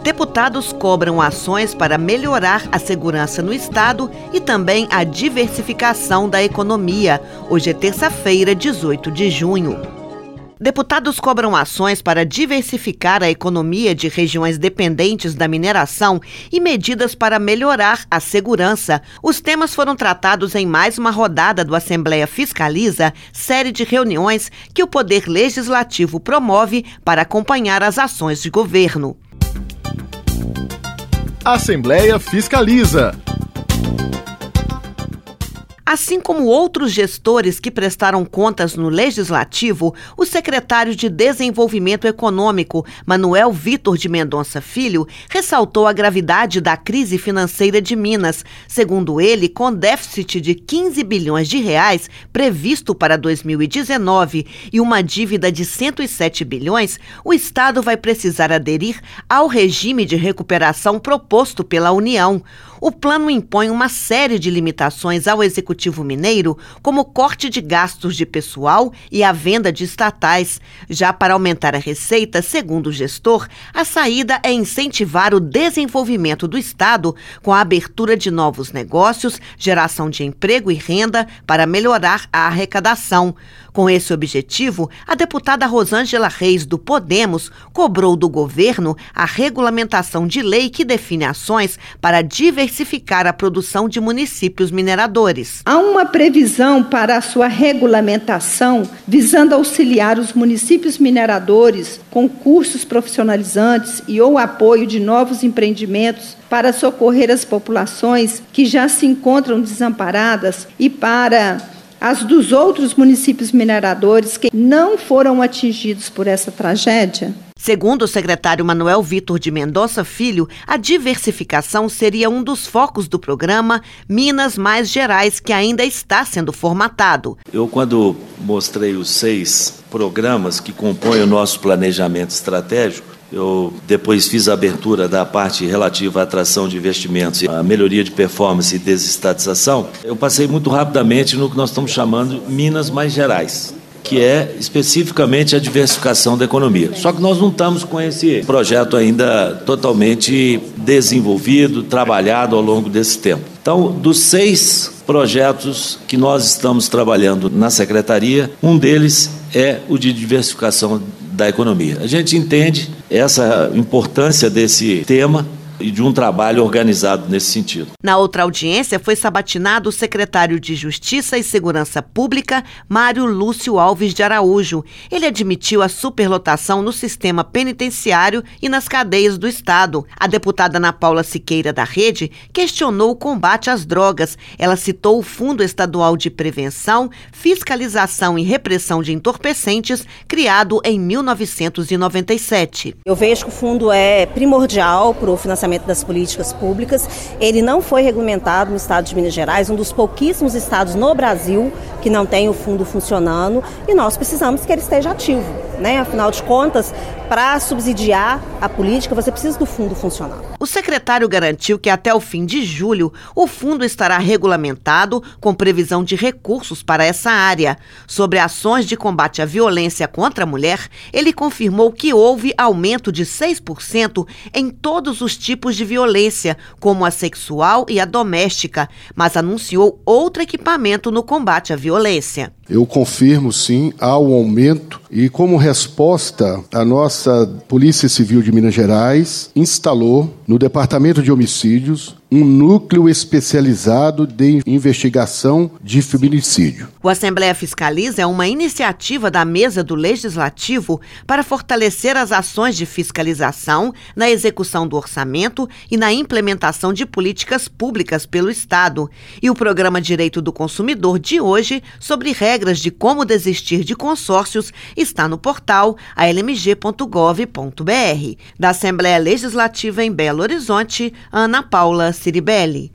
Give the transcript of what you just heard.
Deputados cobram ações para melhorar a segurança no Estado e também a diversificação da economia. Hoje é terça-feira, 18 de junho. Deputados cobram ações para diversificar a economia de regiões dependentes da mineração e medidas para melhorar a segurança. Os temas foram tratados em mais uma rodada do Assembleia Fiscaliza, série de reuniões que o Poder Legislativo promove para acompanhar as ações de governo. Assembleia Fiscaliza. Assim como outros gestores que prestaram contas no Legislativo, o secretário de Desenvolvimento Econômico, Manuel Vitor de Mendonça Filho, ressaltou a gravidade da crise financeira de Minas. Segundo ele, com déficit de 15 bilhões de reais previsto para 2019 e uma dívida de 107 bilhões, o Estado vai precisar aderir ao regime de recuperação proposto pela União. O plano impõe uma série de limitações ao Executivo Mineiro, como o corte de gastos de pessoal e a venda de estatais. Já para aumentar a receita, segundo o gestor, a saída é incentivar o desenvolvimento do Estado com a abertura de novos negócios, geração de emprego e renda para melhorar a arrecadação. Com esse objetivo, a deputada Rosângela Reis, do Podemos, cobrou do governo a regulamentação de lei que define ações para diversificar a produção de municípios mineradores. Há uma previsão para a sua regulamentação visando auxiliar os municípios mineradores com cursos profissionalizantes e ou apoio de novos empreendimentos para socorrer as populações que já se encontram desamparadas e para as dos outros municípios mineradores que não foram atingidos por essa tragédia? Segundo o secretário Manuel Vitor de Mendonça Filho, a diversificação seria um dos focos do programa Minas Mais Gerais, que ainda está sendo formatado. Eu, quando mostrei os 6 programas que compõem o nosso planejamento estratégico, eu depois fiz a abertura da parte relativa à atração de investimentos, a melhoria de performance e desestatização. Eu passei muito rapidamente no que nós estamos chamando Minas Mais Gerais, que é especificamente a diversificação da economia. Só que nós não estamos com esse projeto ainda totalmente desenvolvido, trabalhado ao longo desse tempo. Então, dos 6 projetos que nós estamos trabalhando na Secretaria, um deles é o de diversificação da economia. A gente entende essa importância desse tema e de um trabalho organizado nesse sentido. Na outra audiência, foi sabatinado o secretário de Justiça e Segurança Pública, Mário Lúcio Alves de Araújo. Ele admitiu a superlotação no sistema penitenciário e nas cadeias do Estado. A deputada Ana Paula Siqueira, da Rede, questionou o combate às drogas. Ela citou o Fundo Estadual de Prevenção, Fiscalização e Repressão de Entorpecentes, criado em 1997. Eu vejo que o fundo é primordial para o financiamento das políticas públicas. Ele não foi regulamentado no estado de Minas Gerais, um dos pouquíssimos estados no Brasil que não tem o fundo funcionando, e nós precisamos que ele esteja ativo, né? Afinal de contas, para subsidiar a política, você precisa do fundo funcionando. O secretário garantiu que até o fim de julho, o fundo estará regulamentado com previsão de recursos para essa área. Sobre ações de combate à violência contra a mulher, ele confirmou que houve aumento de 6% em todos os tipos de violência, como a sexual e a doméstica, mas anunciou outro equipamento no combate à violência. Eu confirmo, sim, há um aumento e, como resposta, a nossa Polícia Civil de Minas Gerais instalou no Departamento de Homicídios um núcleo especializado de investigação de feminicídio. O Assembleia Fiscaliza é uma iniciativa da Mesa do Legislativo para fortalecer as ações de fiscalização na execução do orçamento e na implementação de políticas públicas pelo Estado. E o programa Direito do Consumidor de hoje, sobre regras de como desistir de consórcios, está no portal almg.gov.br. Da Assembleia Legislativa em Belo Horizonte, Ana Paula Ciribelli.